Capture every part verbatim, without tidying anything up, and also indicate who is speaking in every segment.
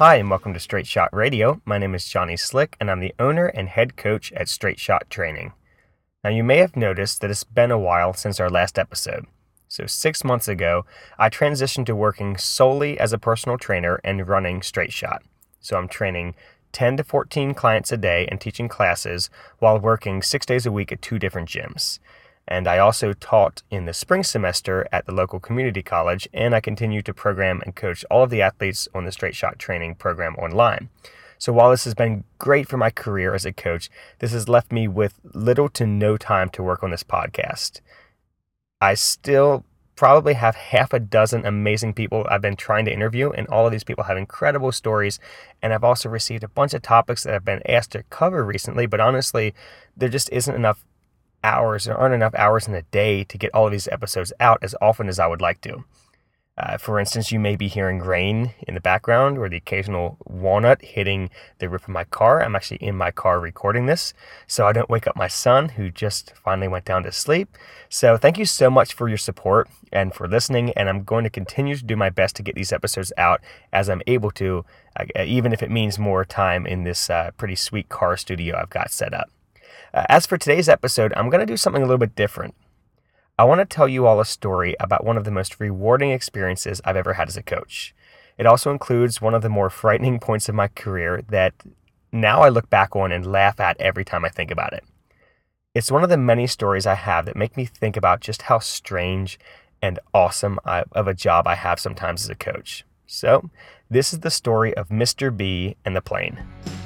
Speaker 1: Hi, and welcome to Straight Shot Radio. My name is Johnny Slick, and I'm the owner and head coach at Straight Shot Training. Now, you may have noticed that it's been a while since our last episode. So six months ago, I transitioned to working solely as a personal trainer and running Straight Shot. So I'm training ten to fourteen clients a day and teaching classes while working six days a week at two different gyms. And I also taught in the spring semester at the local community college, and I continue to program and coach all of the athletes on the Straight Shot Training program online. So while this has been great for my career as a coach, this has left me with little to no time to work on this podcast. I still probably have half a dozen amazing people I've been trying to interview, and all of these people have incredible stories. And I've also received a bunch of topics that I've been asked to cover recently, but honestly, there just isn't enough hours, there aren't enough hours in the day to get all of these episodes out as often as I would like to. Uh, for instance, you may be hearing rain in the background or the occasional walnut hitting the roof of my car. I'm actually in my car recording this, so I don't wake up my son, who just finally went down to sleep. So thank you so much for your support and for listening, and I'm going to continue to do my best to get these episodes out as I'm able to, uh, even if it means more time in this uh, pretty sweet car studio I've got set up. Uh, as for today's episode, I'm going to do something a little bit different. I want to tell you all a story about one of the most rewarding experiences I've ever had as a coach. It also includes one of the more frightening points of my career that now I look back on and laugh at every time I think about it. It's one of the many stories I have that make me think about just how strange and awesome I, of a job I have sometimes as a coach. So, this is the story of Mister B and the plane.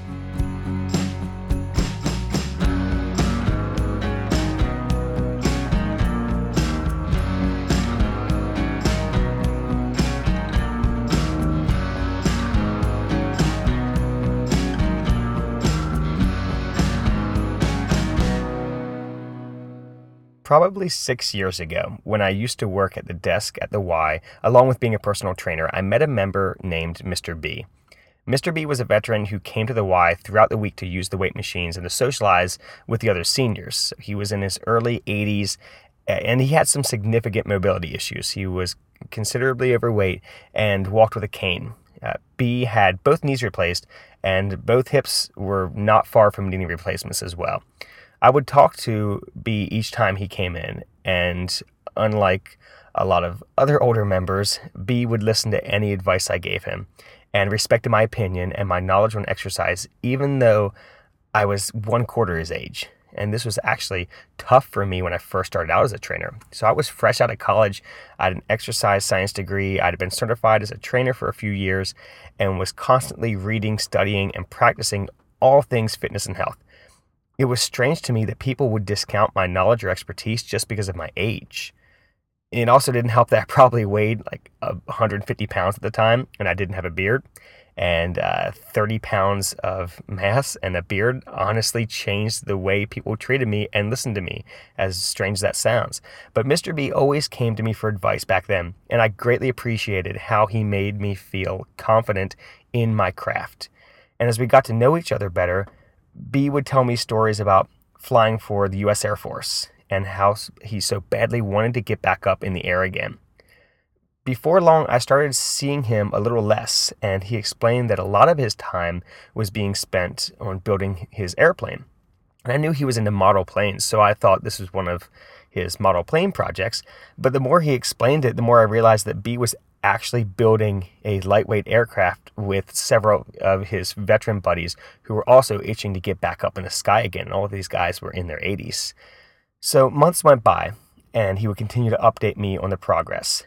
Speaker 1: Probably six years ago, when I used to work at the desk at the Y, along with being a personal trainer, I met a member named Mister B. Mister B was a veteran who came to the Y throughout the week to use the weight machines and to socialize with the other seniors. He was in his early eighties, and he had some significant mobility issues. He was considerably overweight and walked with a cane. Uh, B had both knees replaced, and both hips were not far from needing replacements as well. I would talk to B each time he came in, and unlike a lot of other older members, B would listen to any advice I gave him and respected my opinion and my knowledge on exercise, even though I was one quarter his age. And this was actually tough for me when I first started out as a trainer. So I was fresh out of college. I had an exercise science degree. I'd been certified as a trainer for a few years and was constantly reading, studying, and practicing all things fitness and health. It was strange to me that people would discount my knowledge or expertise just because of my age. It also didn't help that I probably weighed like one hundred fifty pounds at the time, and I didn't have a beard. And uh, thirty pounds of mass and a beard honestly changed the way people treated me and listened to me, as strange as that sounds. But Mister B always came to me for advice back then, and I greatly appreciated how he made me feel confident in my craft. And as we got to know each other better, B would tell me stories about flying for the U S Air Force and how he so badly wanted to get back up in the air again. Before long, I started seeing him a little less, and he explained that a lot of his time was being spent on building his airplane. And I knew he was into model planes, so I thought this was one of his model plane projects. But the more he explained it, the more I realized that B was actually building a lightweight aircraft with several of his veteran buddies who were also itching to get back up in the sky again. And all of these guys were in their eighties. So months went by, and he would continue to update me on the progress.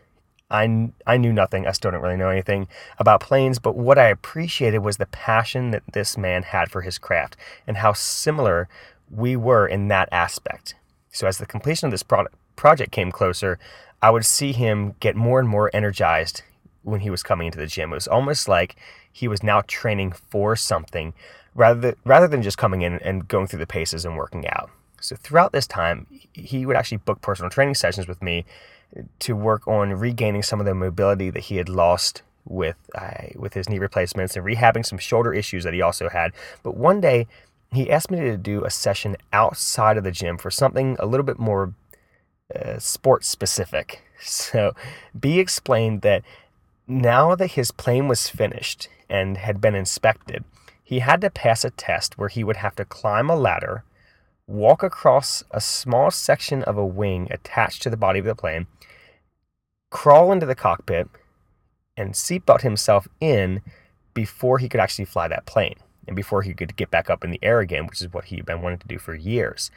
Speaker 1: I, I knew nothing. I still don't really know anything about planes, but what I appreciated was the passion that this man had for his craft and how similar we were in that aspect. So as the completion of this product, project came closer, I would see him get more and more energized when he was coming into the gym. It was almost like he was now training for something rather than, rather than just coming in and going through the paces and working out. So throughout this time, he would actually book personal training sessions with me to work on regaining some of the mobility that he had lost with uh, with his knee replacements and rehabbing some shoulder issues that he also had. But one day, he asked me to do a session outside of the gym for something a little bit more uh, sports specific. So B explained that Now that his plane was finished and had been inspected, he had to pass a test where he would have to climb a ladder, walk across a small section of a wing attached to the body of the plane, crawl into the cockpit, and seatbelt himself in before he could actually fly that plane and before he could get back up in the air again, which is what he had been wanting to do for years.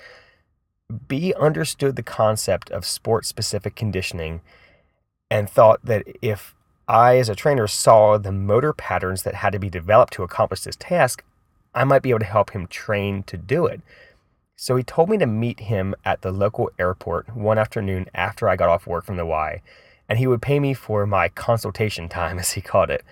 Speaker 1: B understood the concept of sport-specific conditioning and thought that if I, as a trainer, saw the motor patterns that had to be developed to accomplish this task, I might be able to help him train to do it. So he told me to meet him at the local airport one afternoon after I got off work from the Y, and he would pay me for my consultation time, as he called it.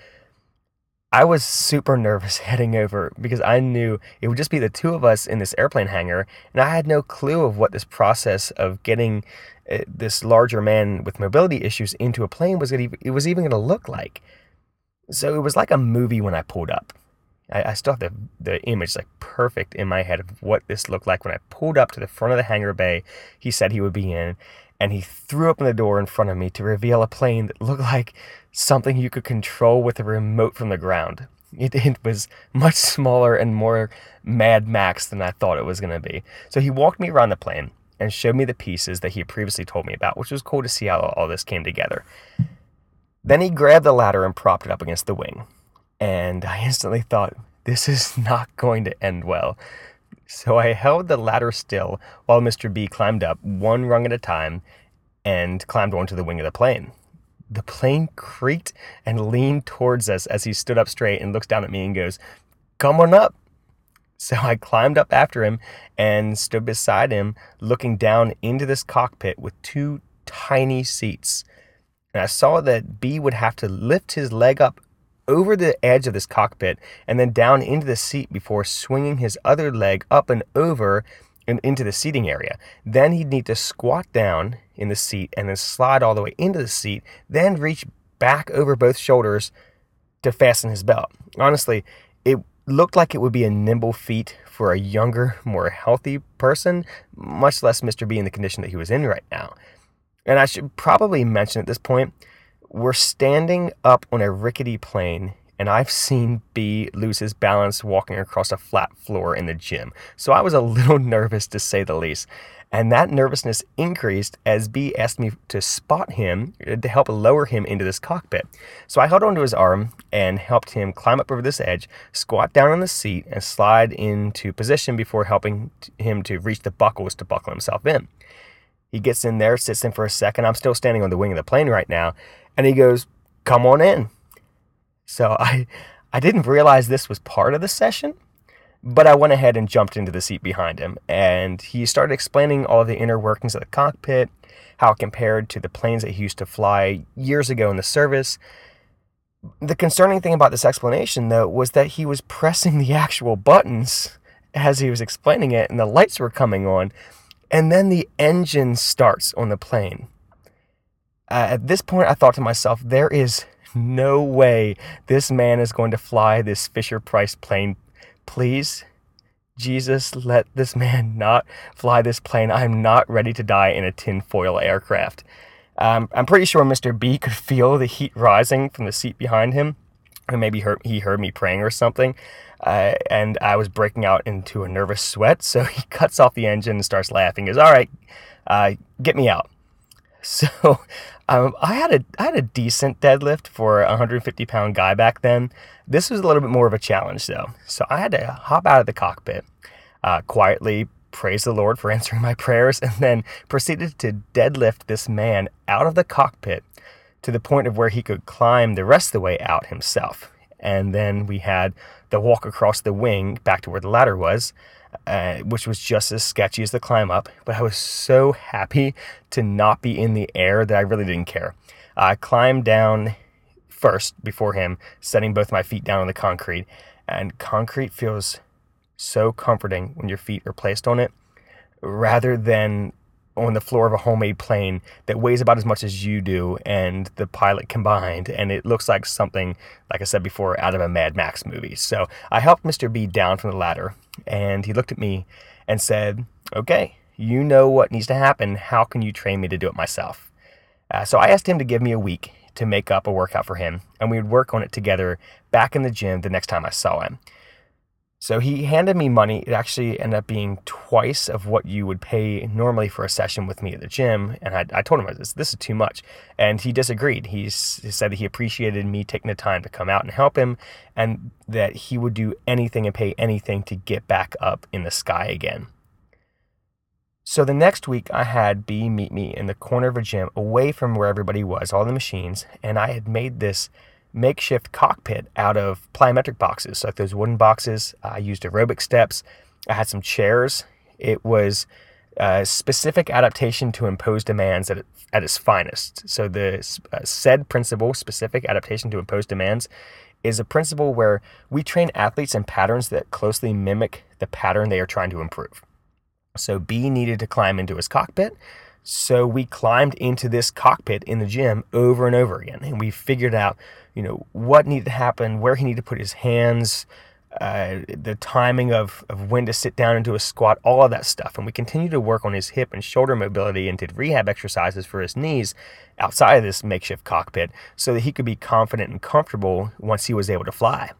Speaker 1: I was super nervous heading over because I knew it would just be the two of us in this airplane hangar, and I had no clue of what this process of getting uh, this larger man with mobility issues into a plane was gonna, it was even going to look like. So it was like a movie when I pulled up. I, I still have the, the image like perfect in my head of what this looked like when I pulled up to the front of the hangar bay he said he would be in, and he threw open the door in front of me to reveal a plane that looked like something you could control with a remote from the ground. It, it was much smaller and more Mad Max than I thought it was going to be. So he walked me around the plane and showed me the pieces that he had previously told me about, which was cool to see how all this came together. Then he grabbed the ladder and propped it up against the wing. And I instantly thought, this is not going to end well. So I held the ladder still while Mister B climbed up one rung at a time and climbed onto the wing of the plane. The plane creaked and leaned towards us as he stood up straight and looks down at me and goes, "Come on up." So I climbed up after him and stood beside him, looking down into this cockpit with two tiny seats. And I saw that B would have to lift his leg up over the edge of this cockpit and then down into the seat before swinging his other leg up and over and into the seating area. Then he'd need to squat down in the seat and then slide all the way into the seat, then reach back over both shoulders to fasten his belt. Honestly, it looked like it would be a nimble feat for a younger, more healthy person, much less Mister B in the condition that he was in right now. And I should probably mention at this point, we're standing up on a rickety plane, and I've seen B lose his balance walking across a flat floor in the gym. So I was a little nervous, to say the least. And that nervousness increased as B asked me to spot him to help lower him into this cockpit. So I held onto his arm and helped him climb up over this edge, squat down on the seat, and slide into position before helping him to reach the buckles to buckle himself in. He gets in there, sits in for a second. I'm still standing on the wing of the plane right now. And he goes, "Come on in." So I I didn't realize this was part of the session, but I went ahead and jumped into the seat behind him. And he started explaining all of the inner workings of the cockpit, how it compared to the planes that he used to fly years ago in the service. The concerning thing about this explanation, though, was that he was pressing the actual buttons as he was explaining it, and the lights were coming on. And then the engine starts on the plane. Uh, at this point, I thought to myself, there is no way this man is going to fly this Fisher-Price plane. Please, Jesus, let this man not fly this plane. I'm not ready to die in a tinfoil aircraft. Um, I'm pretty sure Mister B could feel the heat rising from the seat behind him. Or maybe heard, he heard me praying or something. Uh, and I was breaking out into a nervous sweat. So he cuts off the engine and starts laughing. He goes, "All right, uh, get me out." So um, I had a I had a decent deadlift for a one hundred fifty pound guy back then. This was a little bit more of a challenge, though. So I had to hop out of the cockpit, uh, quietly praise the Lord for answering my prayers, and then proceeded to deadlift this man out of the cockpit to the point of where he could climb the rest of the way out himself. And then we had the walk across the wing back to where the ladder was, uh, which was just as sketchy as the climb up. But I was so happy to not be in the air that I really didn't care. I climbed down first before him, setting both my feet down on the concrete. And concrete feels so comforting when your feet are placed on it, rather than on the floor of a homemade plane that weighs about as much as you do and the pilot combined, and it looks like something, like I said before, out of a Mad Max movie. So I helped Mister B down from the ladder, and he looked at me and said, "Okay, you know what needs to happen. How can you train me to do it myself?" Uh, so I asked him to give me a week to make up a workout for him, and we would work on it together back in the gym the next time I saw him. So he handed me money. It actually ended up being twice of what you would pay normally for a session with me at the gym. And I, I told him, this, this is too much. And he disagreed. He's, he said that he appreciated me taking the time to come out and help him, and that he would do anything and pay anything to get back up in the sky again. So the next week I had B meet me in the corner of a gym away from where everybody was, all the machines, and I had made this makeshift cockpit out of plyometric boxes, so like those wooden boxes. I used aerobic steps. I had some chairs. It was a specific adaptation to imposed demands at, at its finest. So the uh, SAID principle, specific adaptation to imposed demands, is a principle where we train athletes in patterns that closely mimic the pattern they are trying to improve. So B needed to climb into his cockpit. So we climbed into this cockpit in the gym over and over again, and we figured out, you know, what needed to happen, where he needed to put his hands, uh, the timing of, of when to sit down into a squat, all of that stuff. And we continued to work on his hip and shoulder mobility and did rehab exercises for his knees outside of this makeshift cockpit so that he could be confident and comfortable once he was able to fly.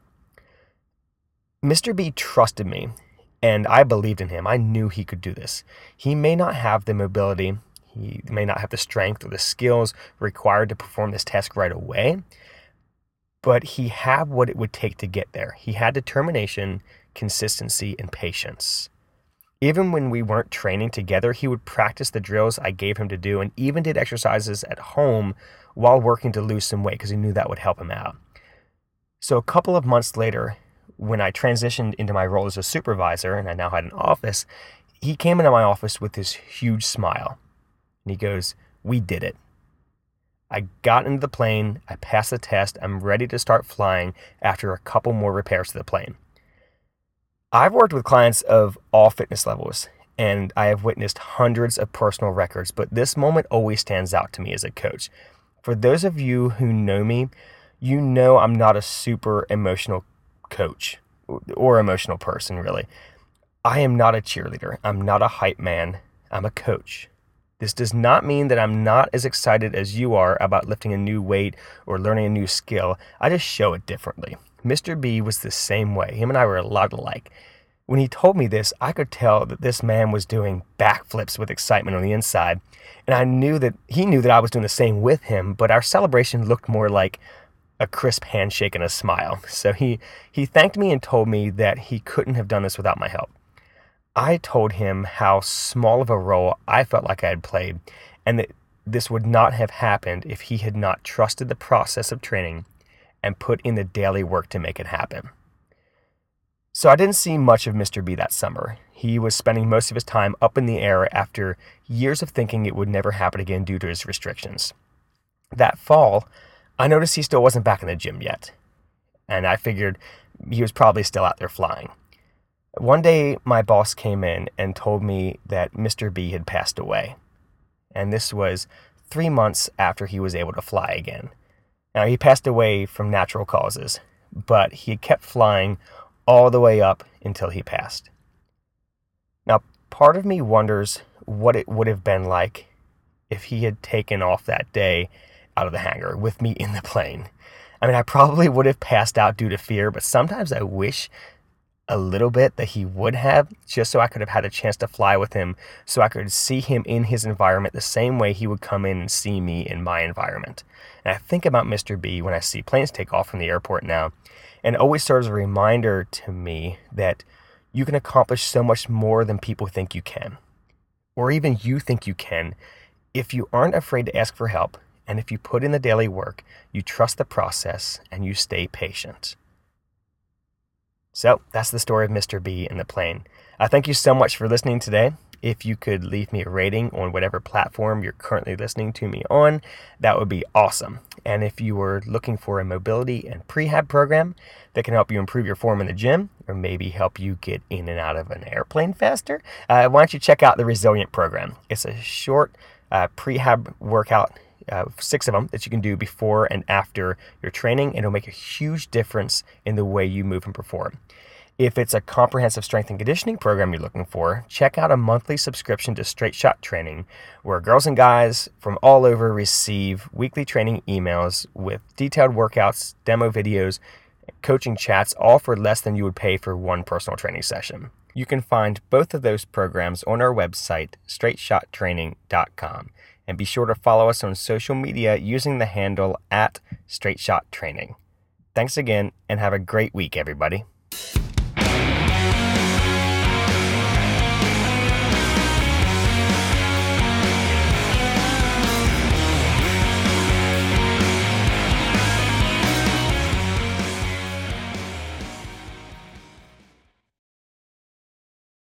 Speaker 1: Mister B trusted me, and I believed in him. I knew he could do this. He may not have the mobility, he may not have the strength or the skills required to perform this task right away, but he had what it would take to get there. He had determination, consistency, and patience. Even when we weren't training together, he would practice the drills I gave him to do, and even did exercises at home while working to lose some weight because he knew that would help him out. So a couple of months later, when I transitioned into my role as a supervisor and I now had an office, he came into my office with this huge smile. And he goes, "We did it. I got into the plane, I passed the test, I'm ready to start flying after a couple more repairs to the plane." I've worked with clients of all fitness levels, and I have witnessed hundreds of personal records, but this moment always stands out to me as a coach. For those of you who know me, you know I'm not a super emotional coach or emotional person, really. I am not a cheerleader. I'm not a hype man. I'm a coach. This does not mean that I'm not as excited as you are about lifting a new weight or learning a new skill. I just show it differently. Mister B was the same way. Him and I were a lot alike. When he told me this, I could tell that this man was doing backflips with excitement on the inside, and I knew that he knew that I was doing the same with him, but our celebration looked more like a crisp handshake and a smile. So he, he thanked me and told me that he couldn't have done this without my help. I told him how small of a role I felt like I had played, and that this would not have happened if he had not trusted the process of training and put in the daily work to make it happen. So I didn't see much of Mister B that summer. He was spending most of his time up in the air after years of thinking it would never happen again due to his restrictions. That fall, I noticed he still wasn't back in the gym yet, and I figured he was probably still out there flying. One day, my boss came in and told me that Mister B had passed away, and this was three months after he was able to fly again. Now, he passed away from natural causes, but he had kept flying all the way up until he passed. Now, part of me wonders what it would have been like if he had taken off that day out of the hangar with me in the plane. I mean, I probably would have passed out due to fear, but sometimes I wish a little bit that he would have, just so I could have had a chance to fly with him, so I could see him in his environment the same way he would come in and see me in my environment. And I think about Mister B when I see planes take off from the airport now, and it always serves a reminder to me that you can accomplish so much more than people think you can, or even you think you can, if you aren't afraid to ask for help, and if you put in the daily work, you trust the process, and you stay patient. So that's the story of Mister B and the plane. I thank you so much for listening today. If you could leave me a rating on whatever platform you're currently listening to me on, that would be awesome. And if you were looking for a mobility and prehab program that can help you improve your form in the gym, or maybe help you get in and out of an airplane faster, uh, why don't you check out the Resilient program? It's a short uh, prehab workout, Uh, six of them that you can do before and after your training, and it'll make a huge difference in the way you move and perform. If it's a comprehensive strength and conditioning program you're looking for, check out a monthly subscription to Straight Shot Training, where girls and guys from all over receive weekly training emails with detailed workouts, demo videos, coaching chats, all for less than you would pay for one personal training session. You can find both of those programs on our website, straight shot training dot com. And be sure to follow us on social media using the handle at Straight Shot Training. Thanks again, and have a great week, everybody.